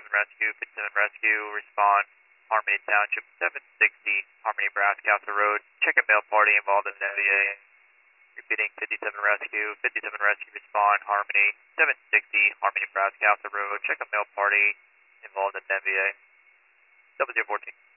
Rescue, 57 Rescue, respond, Harmony Township, 760, Harmony, Nebraska, Castle Road. Check a male party involved in an MVA. Repeating, 57 Rescue, 57 Rescue, respond, Harmony, 760, Harmony, Nebraska, Castle Road. Check a male party involved in an MVA. 0014.